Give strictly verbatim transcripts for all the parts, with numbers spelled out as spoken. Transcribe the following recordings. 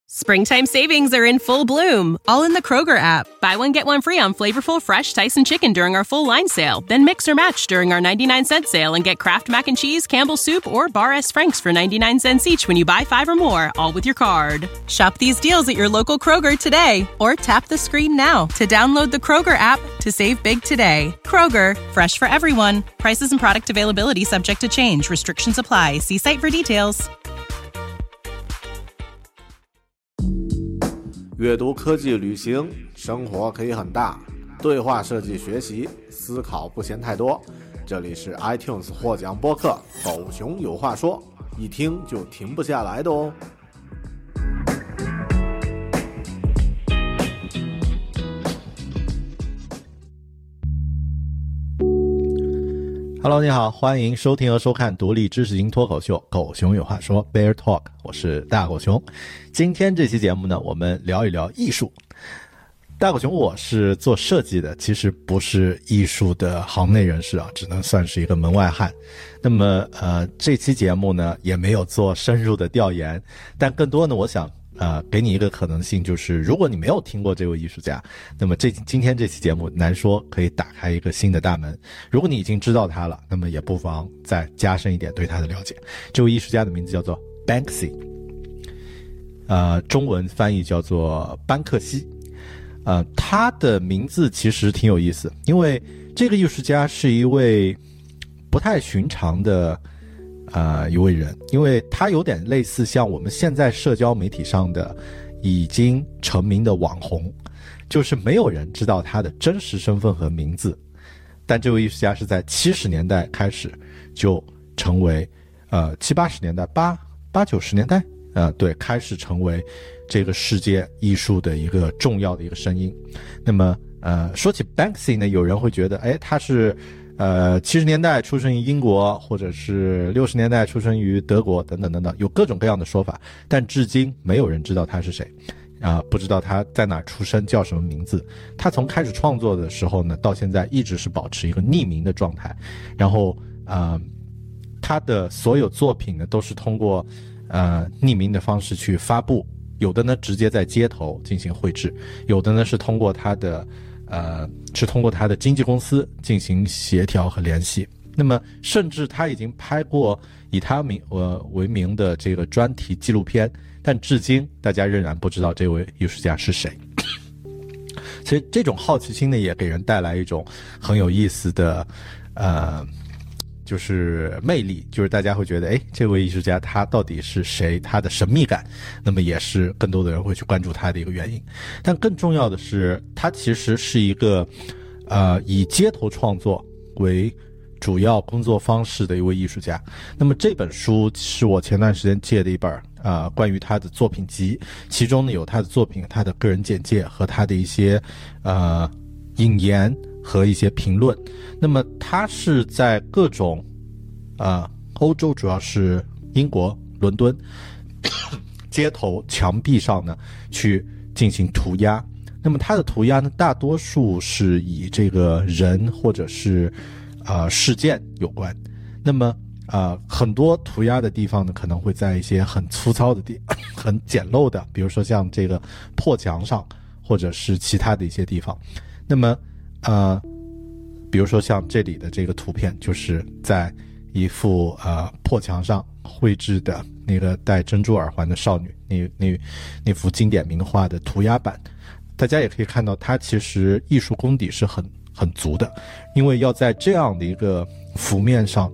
Springtime savings are in full bloom, all in the Kroger app. Buy one, get one free on flavorful, fresh Tyson chicken during our full line sale. Then mix or match during our ninety-nine cent sale and get Kraft Mac and Cheese, Campbell's Soup, or Bar S. Frank's for ninety-nine cents each when you buy five or more, all with your card. Shop these deals at your local Kroger today, or tap the screen now to download the Kroger app to save big today. Kroger, fresh for everyone. Prices and product availability subject to change. Restrictions apply. See site for details. 阅读、科技、旅行，生活可以很大。对话设计学习，思考不嫌太多。这里是 iTunes 获奖播客《狗熊有话说》，一听就停不下来的哦。Hello， 你好，欢迎收听和收看独立知识型脱口秀《狗熊有话说》Bear Talk， 我是大狗熊。今天这期节目呢，我们聊一聊艺术。大狗熊我是做设计的，其实不是艺术的行内人士啊，只能算是一个门外汉。那么呃，这期节目呢也没有做深入的调研，但更多呢，我想呃，给你一个可能性，就是如果你没有听过这位艺术家，那么这今天这期节目难说可以打开一个新的大门。如果你已经知道他了，那么也不妨再加深一点对他的了解。这位艺术家的名字叫做 Banksy， 呃，中文翻译叫做班克西。呃，他的名字其实挺有意思，因为这个艺术家是一位不太寻常的呃，一位人，因为他有点类似像我们现在社交媒体上的已经成名的网红，就是没有人知道他的真实身份和名字。但这位艺术家是在七十年代开始就成为，呃，七八十年代，八八九十年代，呃，对，开始成为这个世界艺术的一个重要的一个声音。那么，呃，说起 Banksy 呢，有人会觉得，哎，他是呃，七十年代出生于英国，或者是六十年代出生于德国，等等等等，有各种各样的说法，但至今没有人知道他是谁，啊、呃，不知道他在哪出生，叫什么名字。他从开始创作的时候呢，到现在一直是保持一个匿名的状态。然后，呃，他的所有作品呢，都是通过呃匿名的方式去发布，有的呢直接在街头进行绘制，有的呢是通过他的。呃，是通过他的经纪公司进行协调和联系。那么，甚至他已经拍过以他名呃为名的这个专题纪录片，但至今大家仍然不知道这位艺术家是谁。所以这种好奇心呢，也给人带来一种很有意思的呃。就是魅力，就是大家会觉得，哎，这位艺术家他到底是谁？他的神秘感，那么也是更多的人会去关注他的一个原因。但更重要的是，他其实是一个，呃，以街头创作为主要工作方式的一位艺术家。那么这本书是我前段时间借的一本啊、呃，关于他的作品集，其中呢有他的作品、他的个人简介和他的一些呃引言。和一些评论。那么他是在各种呃欧洲，主要是英国伦敦街头墙壁上呢去进行涂鸦。那么他的涂鸦呢，大多数是以这个人或者是呃事件有关。那么呃很多涂鸦的地方呢，可能会在一些很粗糙的地很简陋的，比如说像这个破墙上，或者是其他的一些地方。那么呃，比如说像这里的这个图片，就是在一幅呃破墙上绘制的那个戴珍珠耳环的少女，那那那幅经典名画的涂鸦版。大家也可以看到，它其实艺术功底是很很足的，因为要在这样的一个幅面上，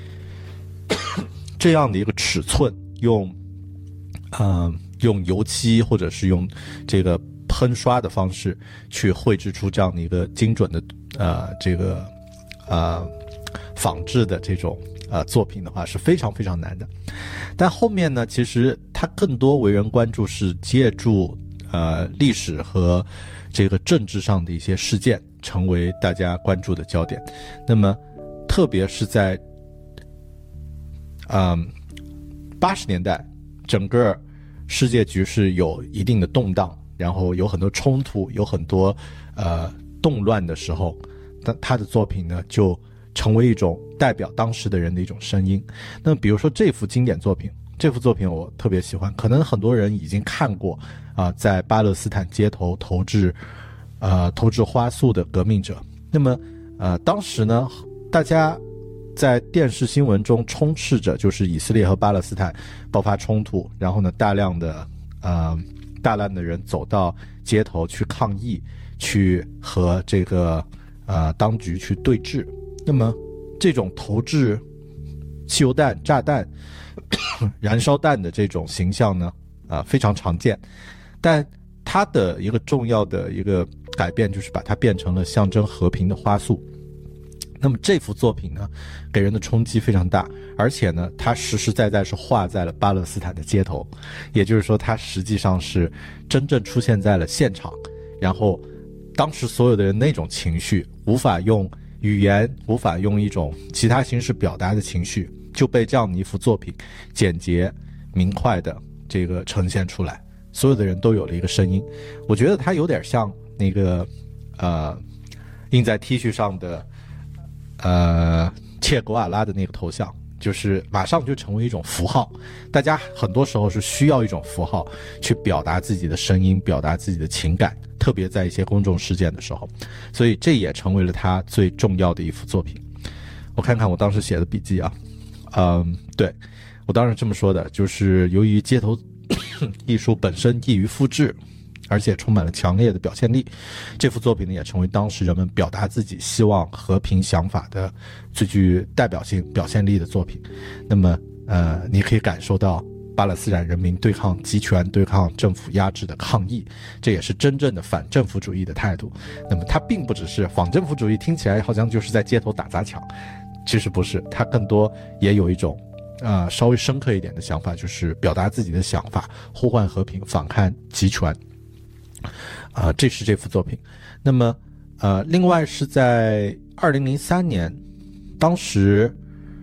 这样的一个尺寸，用呃用油漆或者是用这个喷刷的方式去绘制出这样的一个精准的呃这个呃仿制的这种呃作品的话是非常非常难的。但后面呢，其实它更多为人关注是借助呃历史和这个政治上的一些事件成为大家关注的焦点。那么特别是在嗯八十年代，整个世界局势有一定的动荡，然后有很多冲突，有很多呃动乱的时候，但他的作品呢就成为一种代表当时的人的一种声音。那么比如说这幅经典作品， 这幅作品我特别喜欢，可能很多人已经看过啊、呃，在巴勒斯坦街头投掷呃投掷花束的革命者。那么呃当时呢，大家在电视新闻中充斥着就是以色列和巴勒斯坦爆发冲突，然后呢大量的呃大量的人走到街头去抗议，去和这个呃当局去对峙。那么这种投掷汽油弹、炸弹、燃烧弹的这种形象呢，啊、呃、非常常见，但它的一个重要的一个改变就是把它变成了象征和平的花束。那么这幅作品呢，给人的冲击非常大，而且呢，它实实在在是画在了巴勒斯坦的街头，也就是说，它实际上是真正出现在了现场，然后当时所有的人那种情绪，无法用语言，无法用一种其他形式表达的情绪，就被这样的一幅作品简洁明快的这个呈现出来，所有的人都有了一个声音。我觉得它有点像那个呃印在 T 恤上的呃切格瓦拉的那个头像，就是马上就成为一种符号。大家很多时候是需要一种符号去表达自己的声音，表达自己的情感，特别在一些公众事件的时候，所以这也成为了他最重要的一幅作品。我看看我当时写的笔记啊，嗯，对，我当时这么说的，就是由于街头艺术本身易于复制，而且充满了强烈的表现力，这幅作品呢也成为当时人们表达自己希望和平想法的最具代表性表现力的作品。那么呃，你可以感受到巴勒斯坦人民对抗集权、对抗政府压制的抗议，这也是真正的反政府主义的态度。那么它并不只是反政府主义，听起来好像就是在街头打砸抢，其实不是，它更多也有一种呃稍微深刻一点的想法，就是表达自己的想法，呼唤和平，反抗集权。啊、呃，这是这幅作品。那么呃，另外是在二零零三年，当时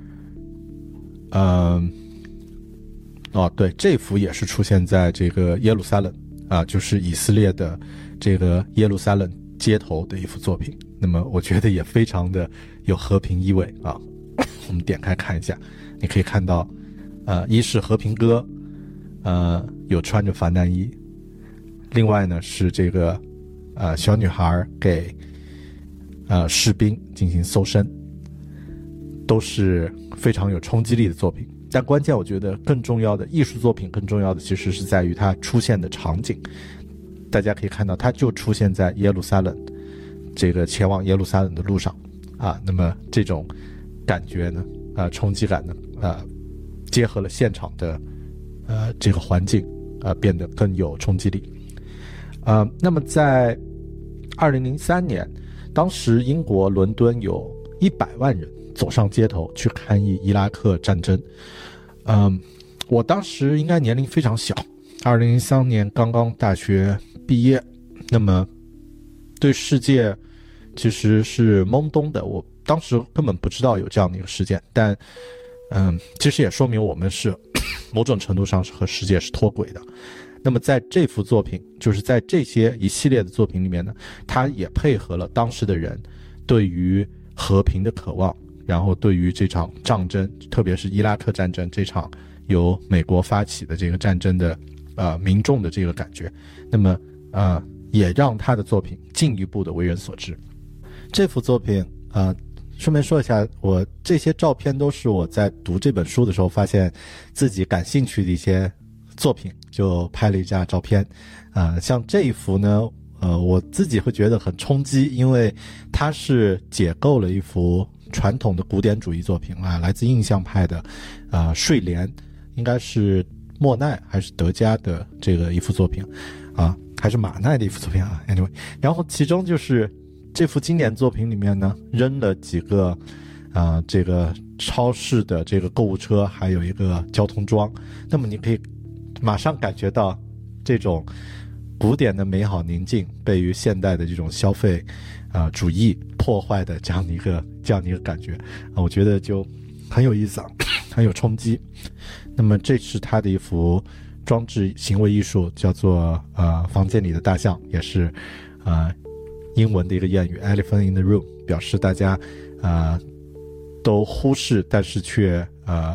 呃哦对，这幅也是出现在这个耶路撒冷啊、呃，就是以色列的这个耶路撒冷街头的一幅作品。那么我觉得也非常的有和平意味啊。我们点开看一下，你可以看到呃一是和平鸽，呃有穿着防弹衣，另外呢是这个呃小女孩给呃士兵进行搜身，都是非常有冲击力的作品。但关键我觉得更重要的艺术作品，更重要的其实是在于它出现的场景。大家可以看到，它就出现在耶路撒冷，这个前往耶路撒冷的路上啊。那么这种感觉呢，啊、呃、冲击感呢，啊、呃、结合了现场的呃这个环境，啊、呃、变得更有冲击力。呃，那么在二零零三年，当时英国伦敦有一百万人走上街头去抗议伊拉克战争。嗯、呃，我当时应该年龄非常小，二零零三年刚刚大学毕业，那么对世界其实是懵懂的，我当时根本不知道有这样的一个事件，但嗯，其实也说明我们是某种程度上是和世界是脱轨的。那么在这幅作品，就是在这些一系列的作品里面呢，它也配合了当时的人对于和平的渴望，然后对于这场战争，特别是伊拉克战争这场由美国发起的这个战争的呃民众的这个感觉，那么呃也让他的作品进一步的为人所知。这幅作品呃顺便说一下，我这些照片都是我在读这本书的时候发现自己感兴趣的一些作品，就拍了一张照片。呃，像这一幅呢，呃，我自己会觉得很冲击，因为它是解构了一幅传统的古典主义作品啊，来自印象派的，呃，睡莲，应该是莫奈还是德加的这个一幅作品，啊，还是马奈的一幅作品啊 ，anyway， 然后其中就是这幅经典作品里面呢，扔了几个，啊、呃，这个超市的这个购物车，还有一个交通桩，那么你可以马上感觉到这种古典的美好宁静被于现代的这种消费啊、呃、主义破坏的这样的一个这样的一个感觉啊，我觉得就很有意思啊，很有冲击。那么这是他的一幅装置行为艺术，叫做呃房间里的大象，也是呃英文的一个谚语 Elephant in the room， 表示大家呃都忽视但是却呃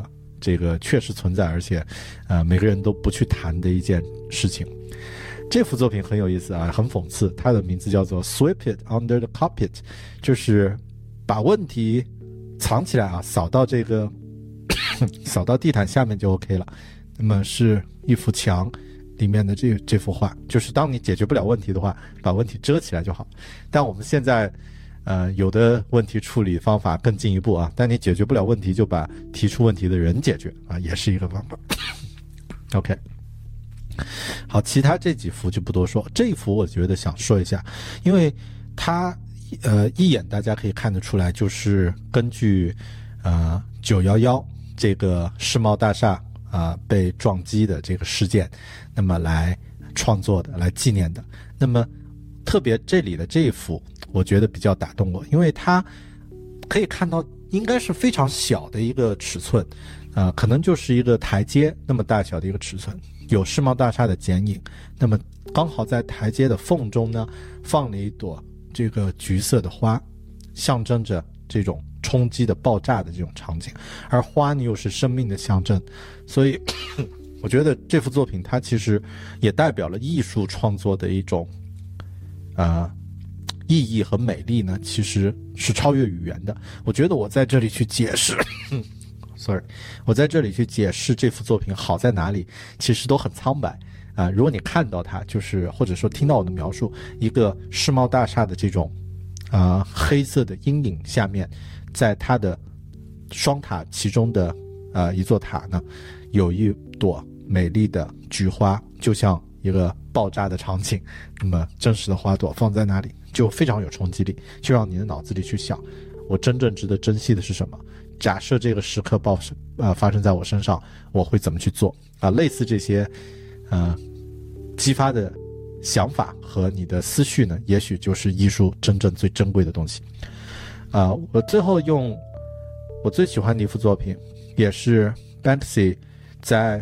这个确实存在，而且呃每个人都不去谈的一件事情。这幅作品很有意思啊，很讽刺，它的名字叫做 Sweep it under the carpet， 就是把问题藏起来啊，扫到这个扫到地毯下面就 OK 了。那么是一幅墙里面的这这幅画，就是当你解决不了问题的话，把问题遮起来就好。但我们现在呃有的问题处理方法更进一步啊，但你解决不了问题就把提出问题的人解决啊，也是一个方法。OK， 好，其他这几幅就不多说。这一幅我觉得想说一下，因为它呃一眼大家可以看得出来，就是根据呃九一一这个世贸大厦啊、呃、被撞击的这个事件，那么来创作的，来纪念的。那么特别这里的这一幅我觉得比较打动我，因为它可以看到应该是非常小的一个尺寸，呃，可能就是一个台阶那么大小的一个尺寸，有世贸大厦的剪影。那么刚好在台阶的缝中呢，放了一朵这个橘色的花，象征着这种冲击的爆炸的这种场景，而花呢又是生命的象征。所以我觉得这幅作品它其实也代表了艺术创作的一种呃意义和美丽呢，其实是超越语言的。我觉得我在这里去解释sorry 我在这里去解释这幅作品好在哪里，其实都很苍白啊、呃。如果你看到它，就是或者说听到我的描述，一个世贸大厦的这种啊、呃、黑色的阴影下面，在它的双塔其中的呃一座塔呢，有一朵美丽的菊花，就像一个爆炸的场景。那么真实的花朵放在那里就非常有冲击力，就让你的脑子里去想，我真正值得珍惜的是什么？假设这个时刻爆呃发生在我身上，我会怎么去做啊？类似这些呃激发的想法和你的思绪呢，也许就是艺术真正最珍贵的东西。啊、呃，我最后用我最喜欢的一幅作品，也是 Banksy 在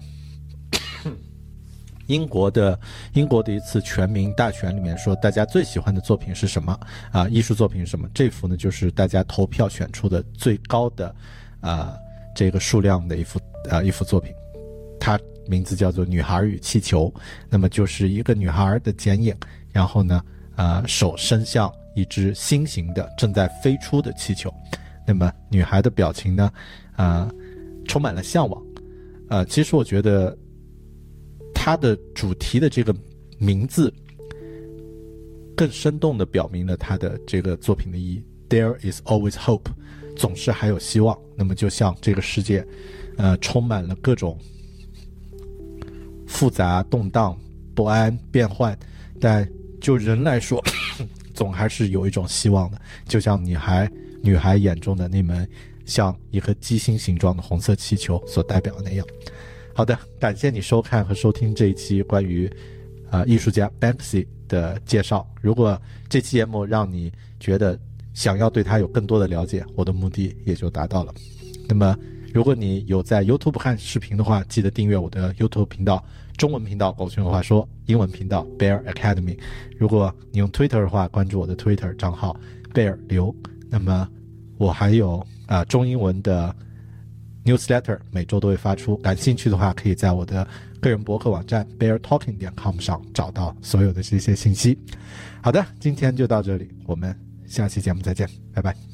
英国的英国的一次全民大选里面说，大家最喜欢的作品是什么啊？艺术作品是什么？这幅呢，就是大家投票选出的最高的啊这个数量的一幅啊一幅作品，它名字叫做《女孩与气球》。那么就是一个女孩的剪影，然后呢，啊手伸向一只新型的正在飞出的气球。那么女孩的表情呢，啊充满了向往。呃，其实我觉得它的主题的这个名字更生动地表明了它的这个作品的意义。 There is always hope， 总是还有希望。那么就像这个世界呃，充满了各种复杂动荡不安变幻，但就人来说总还是有一种希望的，就像女孩女孩眼中的那门像一颗鸡心形状的红色气球所代表的那样。好的，感谢你收看和收听这一期关于呃艺术家 Banksy 的介绍。如果这期节目让你觉得想要对他有更多的了解，我的目的也就达到了。那么如果你有在 YouTube 看视频的话，记得订阅我的 YouTube 频道，中文频道狗熊有话说，英文频道 Bear Academy。 如果你用 Twitter 的话，关注我的 Twitter 账号 Bear 刘。那么我还有啊、呃、中英文的newsletter 每周都会发出，感兴趣的话可以在我的个人博客网站 bear talking 点 com 上找到所有的这些信息。好的，今天就到这里，我们下期节目再见，拜拜。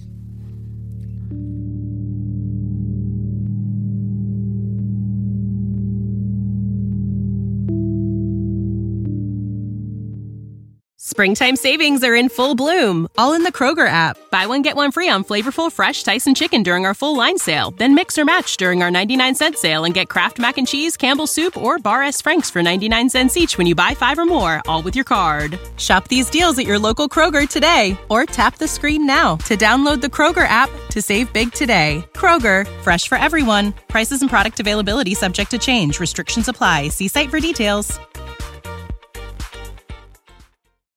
Springtime savings are in full bloom, all in the Kroger app. Buy one, get one free on flavorful, fresh Tyson chicken during our full line sale. Then mix or match during our ninety-nine cent sale and get Kraft Mac and Cheese, Campbell's Soup, or Bar S. Frank's for ninety-nine cents each when you buy five or more, all with your card. Shop these deals at your local Kroger today, or tap the screen now to download the Kroger app to save big today. Kroger, fresh for everyone. Prices and product availability subject to change. Restrictions apply. See site for details.